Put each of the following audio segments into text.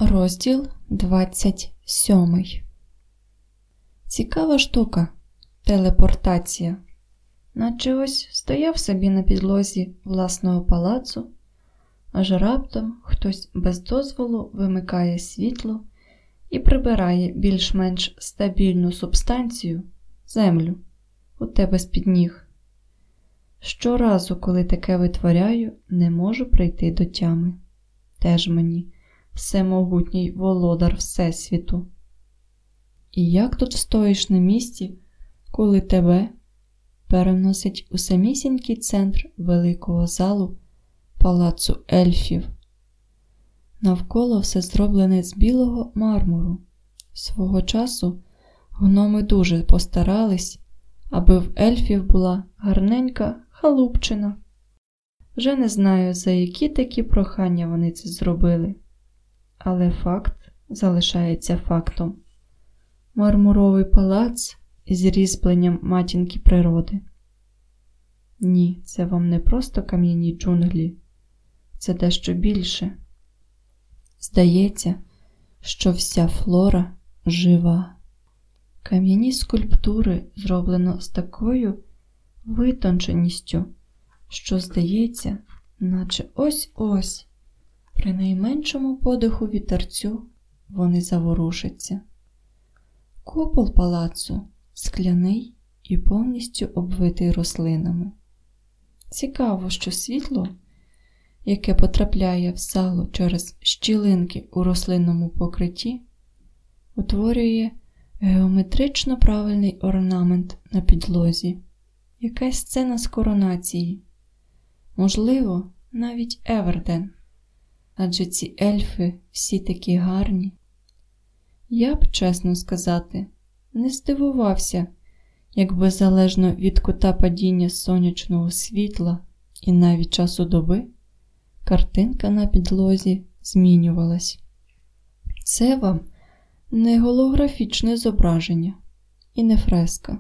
Розділ 27. Цікава штука – телепортація. Наче ось стояв собі на підлозі власного палацу, аж раптом хтось без дозволу вимикає світло і прибирає більш-менш стабільну субстанцію – землю – у тебе з-під ніг. Щоразу, коли таке витворяю, не можу прийти до тями. Теж мені всемогутній володар Всесвіту. І як тут стоїш на місці, коли тебе переносить у самісінький центр великого залу палацу ельфів? Навколо все зроблене з білого мармуру. Свого часу гноми дуже постарались, аби в ельфів була гарненька халупчина. Вже не знаю, за які такі прохання вони це зробили. Але факт залишається фактом. Мармуровий палац із різьбленням матінки природи. Ні, це вам не просто кам'яні джунглі. Це дещо більше. Здається, що вся флора жива. Кам'яні скульптури зроблено з такою витонченістю, що здається, наче ось-ось, при найменшому подиху вітерцю вони заворушаться. Купол палацу скляний і повністю обвитий рослинами. Цікаво, що світло, яке потрапляє в залу через щілинки у рослинному покритті, утворює геометрично правильний орнамент на підлозі. Якась сцена з коронації. Можливо, навіть Еверден. Адже ці ельфи всі такі гарні. Я б, чесно сказати, не здивувався, якби залежно від кута падіння сонячного світла і навіть часу доби, картинка на підлозі змінювалась. Це вам не голографічне зображення і не фреска.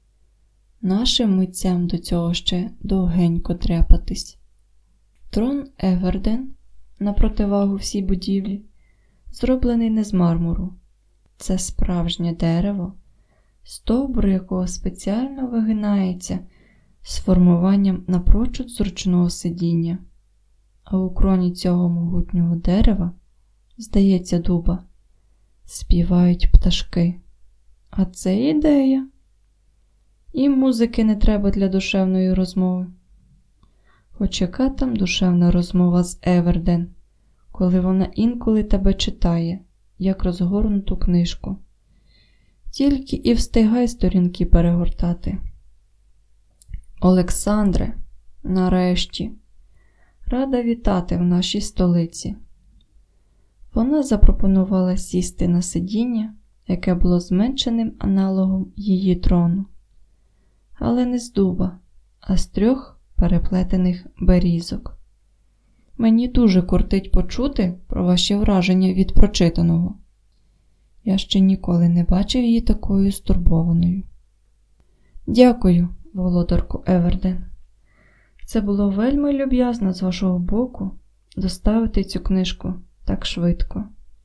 Нашим митцям до цього ще довгенько тряпатись. Трон Еверден, на противагу всій будівлі, зроблений не з мармуру. Це справжнє дерево, стовбур якого спеціально вигинається з формуванням напрочуд зручного сидіння. А у кроні цього могутнього дерева, здається, дуба, співають пташки. А це ідея. І музики не треба для душевної розмови. Хоч яка там душевна розмова з Еверден, коли вона інколи тебе читає, як розгорнуту книжку. Тільки і встигай сторінки перегортати. Олександре, нарешті, рада вітати в нашій столиці. Вона запропонувала сісти на сидіння, яке було зменшеним аналогом її трону. Але не з дуба, а з 3 переплетених берізок. Мені дуже кортить почути про ваші враження від прочитаного. Я ще ніколи не бачив її такою стурбованою. Дякую, володарку Еверден. Це було вельми люб'язно з вашого боку доставити цю книжку так швидко.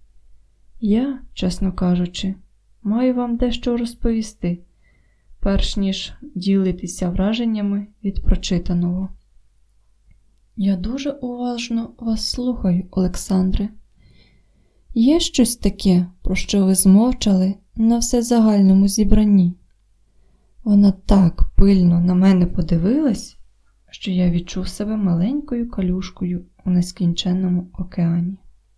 Я, чесно кажучи, маю вам дещо розповісти, перш ніж ділитися враженнями від прочитаного. Я дуже уважно вас слухаю, Олександре. Є щось таке, про що ви змовчали на всезагальному зібранні? Вона так пильно на мене подивилась, що я відчув себе маленькою калюшкою у нескінченному океані.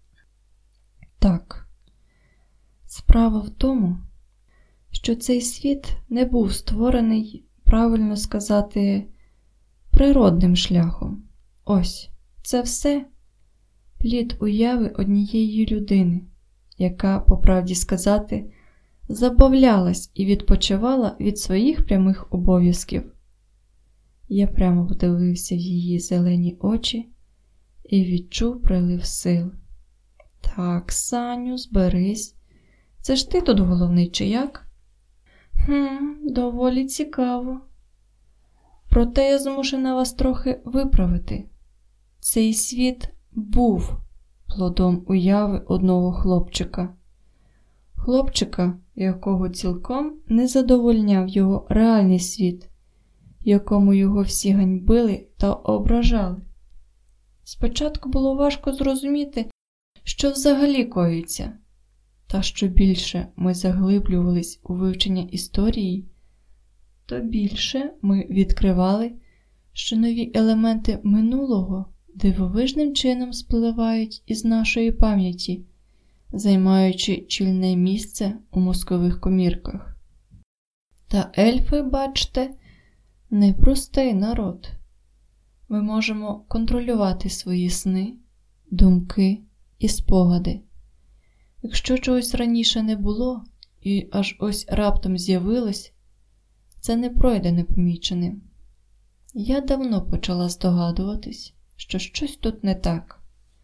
Так, справа в тому, що цей світ не був створений, правильно сказати, природним шляхом. Ось, це все плід уяви однієї людини, яка, по правді сказати, забавлялась і відпочивала від своїх прямих обов'язків. Я прямо подивився в її зелені очі і відчув прилив сил. Так, Саню, зберись. Це ж ти тут головний, чи як? Доволі цікаво. Проте я змушена вас трохи виправити. Цей світ був плодом уяви одного хлопчика. Хлопчика, якого цілком не задовольняв його реальний світ, якому його всі ганьбили та ображали. Спочатку було важко зрозуміти, що взагалі коїться. Та що більше ми заглиблювались у вивчення історії, то більше ми відкривали, що нові елементи минулого дивовижним чином спливають із нашої пам'яті, займаючи чільне місце у мозкових комірках. Та ельфи, бачте, непростий народ. Ми можемо контролювати свої сни, думки і спогади. Якщо чогось раніше не було і аж ось раптом з'явилось, це не пройде непоміченим. Я давно почала здогадуватись, що щось тут не так.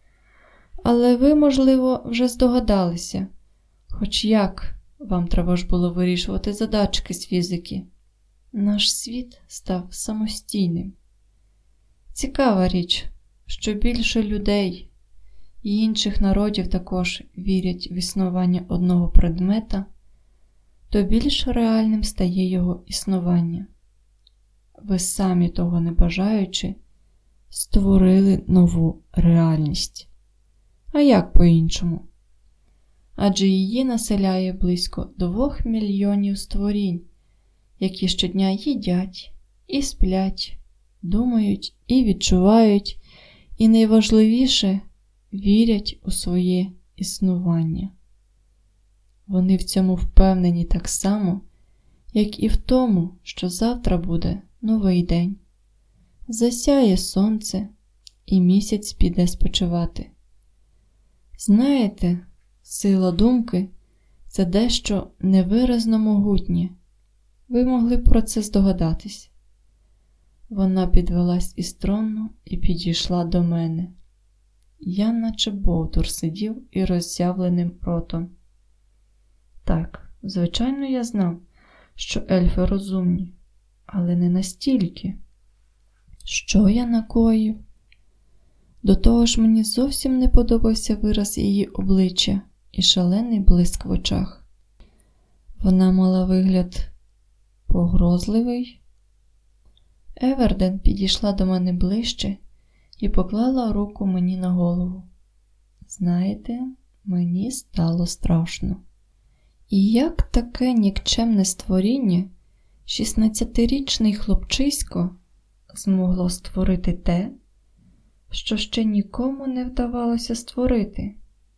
Але ви, можливо, вже здогадалися, хоч як вам треба ж було вирішувати задачки з фізики. Наш світ став самостійним. Цікава річ, що більше людей і інших народів також вірять в існування одного предмета, то більш реальним стає його існування. Ви самі, того не бажаючи, створили нову реальність. А як по-іншому? Адже її населяє близько 2 мільйонів створінь, які щодня їдять і сплять, думають і відчувають, і найважливіше – вірять у своє існування. Вони в цьому впевнені так само, як і в тому, що завтра буде новий день. Засяє сонце, і місяць піде спочивати. Знаєте, сила думки – це дещо невиразно могутнє. Ви могли б про це здогадатись. Вона підвелась із трону і підійшла до мене. Я наче бовдур сидів і роззявленим ротом. Так, звичайно, я знав, що ельфи розумні, але не настільки. Що я накоїв? До того ж мені зовсім не подобався вираз її обличчя і шалений блиск в очах. Вона мала вигляд погрозливий. Еверден підійшла до мене ближче і поклала руку мені на голову. Знаєте, мені стало страшно. І як таке нікчемне створіння, 16-річний хлопчисько, змогло створити те, що ще нікому не вдавалося створити?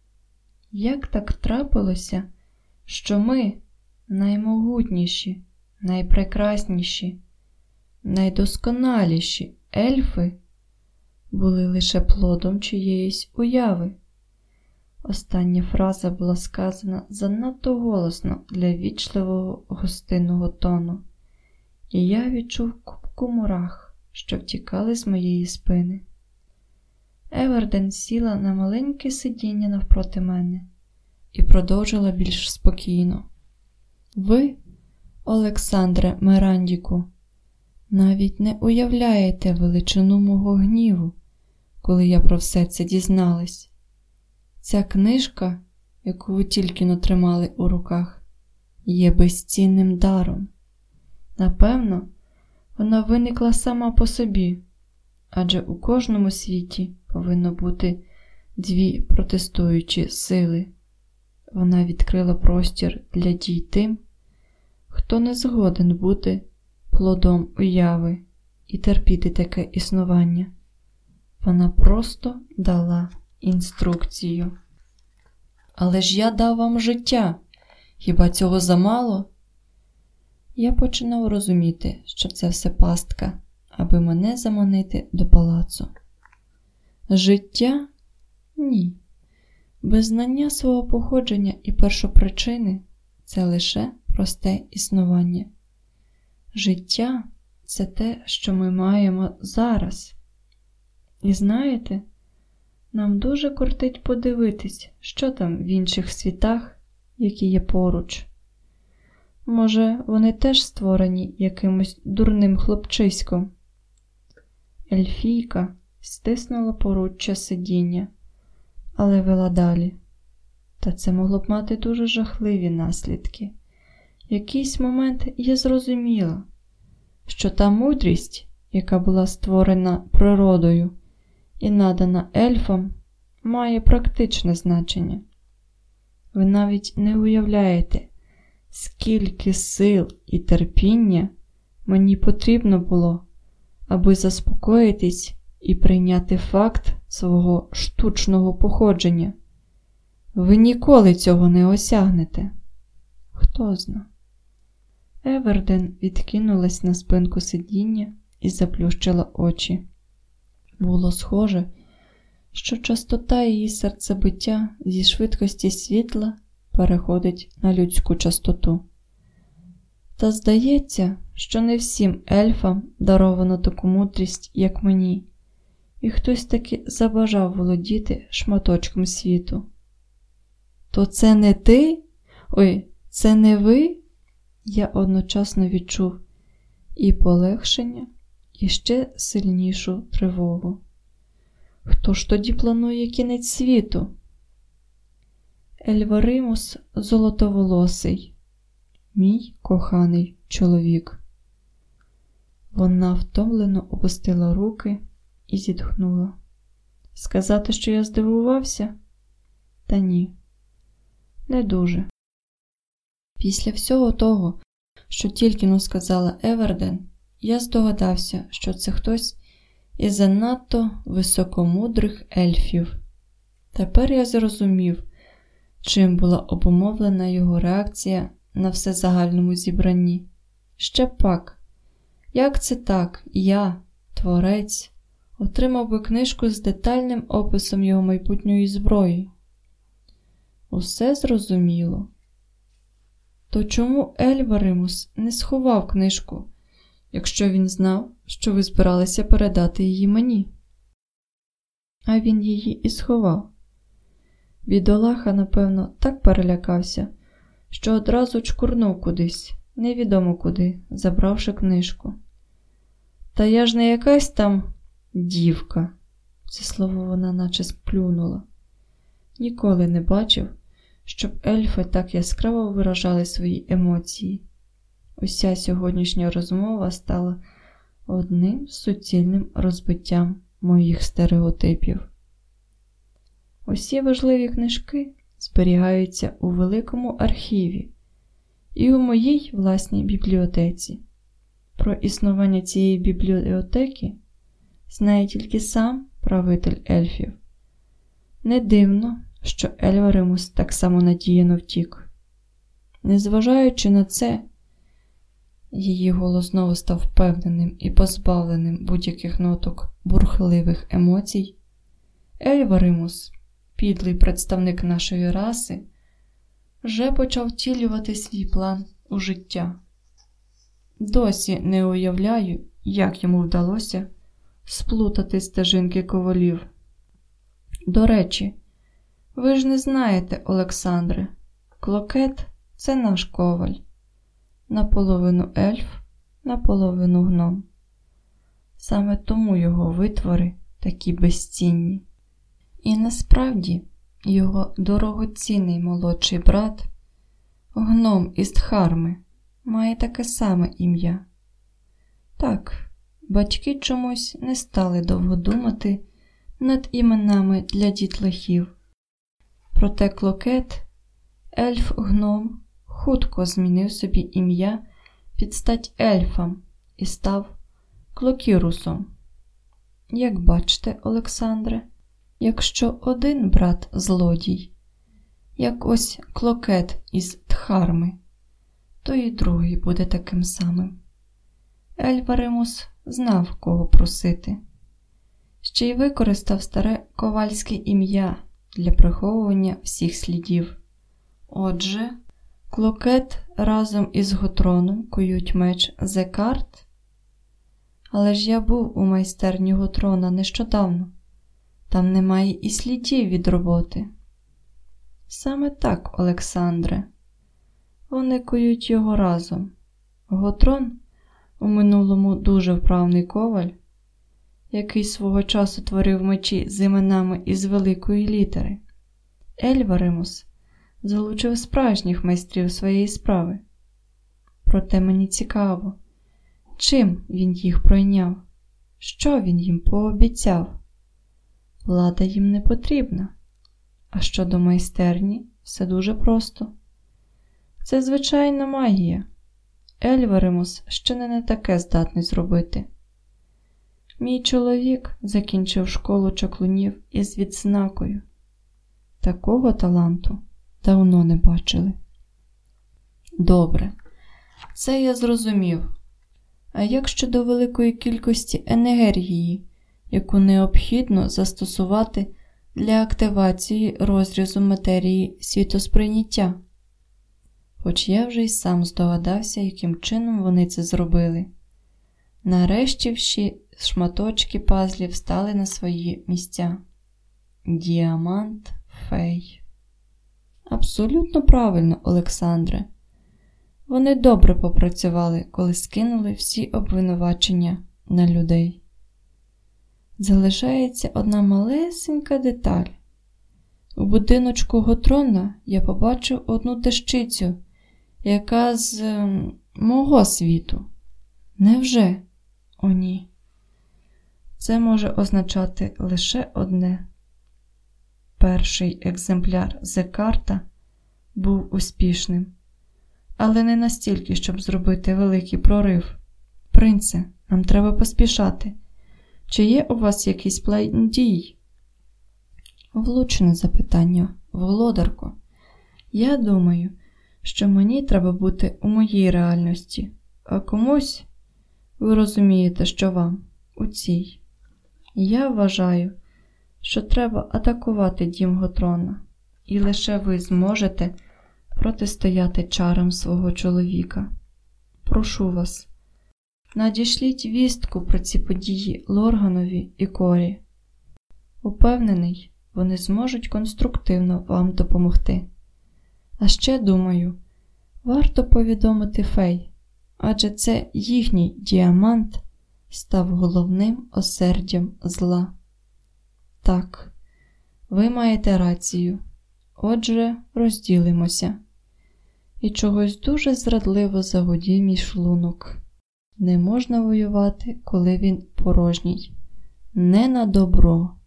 Як так трапилося, що ми, наймогутніші, найпрекрасніші, найдосконаліші ельфи, були лише плодом чиєїсь уяви? Остання фраза була сказана занадто голосно для ввічливого гостинного тону, і я відчув купку мурах, що втікали з моєї спини. Еверден сіла на маленьке сидіння навпроти мене і продовжила більш спокійно. Ви, Олександре Мерандіку, навіть не уявляєте величину мого гніву, коли я про все це дізналась. Ця книжка, яку ви тільки-но тримали у руках, є безцінним даром. Напевно, вона виникла сама по собі, адже у кожному світі повинно бути 2 протестуючі сили. Вона відкрила простір для дій тим, хто не згоден бути плодом уяви і терпіти таке існування. Вона просто дала інструкцію. Але ж я дав вам життя. Хіба цього замало? Я починав розуміти, що це все пастка, аби мене заманити до палацу. Життя? Ні. Без знання свого походження і першопричини – це лише просте існування. Життя – це те, що ми маємо зараз. І знаєте, нам дуже кортить подивитись, що там в інших світах, які є поруч. Може, вони теж створені якимось дурним але вела далі. Та це могло б мати дуже жахливі наслідки. В якийсь момент я зрозуміла, що та мудрість, яка була створена природою і надана ельфам, має практичне значення. Ви навіть не уявляєте, скільки сил і терпіння мені потрібно було, аби заспокоїтись і прийняти факт свого штучного походження. Ви ніколи цього не осягнете. Хто зна? Еверден відкинулась на спинку сидіння і заплющила очі. Було схоже, що частота її серцебиття зі швидкості світла переходить на людську частоту. Та здається, що не всім ельфам даровано таку мудрість, як мені, і хтось таки забажав володіти шматочком світу. То це не ти? Ой, це не ви? Я одночасно відчув і полегшення, і ще сильнішу тривогу. Хто ж тоді планує кінець світу? Ельваримус золотоволосий, мій коханий чоловік. Вона втомлено опустила руки і зітхнула. Сказати, що я здивувався? Та ні, не дуже. Після всього того, що тільки-но сказала Еверден, я здогадався, що це хтось із занадто високомудрих ельфів. Тепер я зрозумів, чим була обумовлена його реакція на всезагальному зібранні. Ще пак, як це так, я, творець, отримав би книжку з детальним описом його майбутньої зброї? Усе зрозуміло. То чому Ельваримус не сховав книжку, якщо він знав, що ви збиралися передати її мені? А він її і сховав. Бідолаха, напевно, так перелякався, що одразу чкурнув кудись, невідомо куди, забравши книжку. Та я ж не якась там дівка. Це слово вона наче сплюнула. Ніколи не бачив, щоб ельфи так яскраво виражали свої емоції. Уся сьогоднішня розмова стала одним суцільним розбиттям моїх стереотипів. Усі важливі книжки зберігаються у великому архіві і у моїй власній бібліотеці. Про існування цієї бібліотеки знає тільки сам правитель ельфів. Не дивно, що Ельваримус так само надіяно втік. Незважаючи на це, її голос знову став впевненим і позбавленим будь-яких ноток бурхливих емоцій. Ельваримус, підлий представник нашої раси, вже почав втілювати свій план у життя. Досі не уявляю, як йому вдалося сплутати стежинки ковалів. До речі, ви ж не знаєте, Олександре, Клокет – це наш коваль. Наполовину ельф, наполовину гном. Саме тому його витвори такі безцінні. І насправді його дорогоцінний молодший брат, гном із Дхарми, має таке саме ім'я. Так, батьки чомусь не стали довго думати над іменами для дітлахів. Проте Клокет, ельф-гном, хутко змінив собі ім'я під стать ельфам і став Клокірусом. Як бачите, Олександре, якщо один брат злодій, як ось Клокет із Дхарми, то і другий буде таким самим. Ельваримус знав, кого просити. Ще й використав старе ковальське ім'я для приховування всіх слідів. Отже, Клокет разом із Готроном кують меч Зекарт? Але ж я був у майстерні Готрона нещодавно. Там немає і слідів від роботи. Саме так, Олександре. Вони кують його разом. Готрон, у минулому дуже вправний коваль, який свого часу творив мечі з іменами із великої літери. Ельваримус залучив справжніх майстрів своєї справи. Проте мені цікаво, чим він їх пройняв, що він їм пообіцяв. Влада їм не потрібна. А щодо майстерні, все дуже просто. Це звичайна магія. Ельваримус ще не таке здатний зробити. Мій чоловік закінчив школу чаклунів із відзнакою. Такого таланту давно не бачили. Добре, це я зрозумів. А як щодо великої кількості енергії, яку необхідно застосувати для активації розрізу матерії світосприйняття? Хоч я вже й сам здогадався, яким чином вони це зробили. Нарешті всі шматочки пазлів стали на свої місця. Діамант фей. Абсолютно правильно, Олександре. Вони добре попрацювали, коли скинули всі обвинувачення на людей. Залишається одна малесенька деталь. У будиночку Готрона я побачив одну дещицю, яка з мого світу. Невже? О, ні. Це може означати лише одне. Перший екземпляр Зекарта був успішним, але не настільки, щоб зробити великий прорив. Принце, нам треба поспішати. Чи є у вас якийсь план дій? Влучне запитання, володарко. Я думаю, що мені треба бути у моїй реальності, а комусь, ви розумієте, що вам, у цій. Я вважаю, що треба атакувати дім Готрона, і лише ви зможете протистояти чарам свого чоловіка. Прошу вас, надішліть вістку про ці події Лорганові і Корі. Упевнений, вони зможуть конструктивно вам допомогти. А ще, думаю, варто повідомити фей, адже це їхній діамант став головним осердям зла. Так, ви маєте рацію. Отже, розділимося. І чогось дуже зрадливо загудів мій шлунок. Не можна воювати, коли він порожній. Не на добро.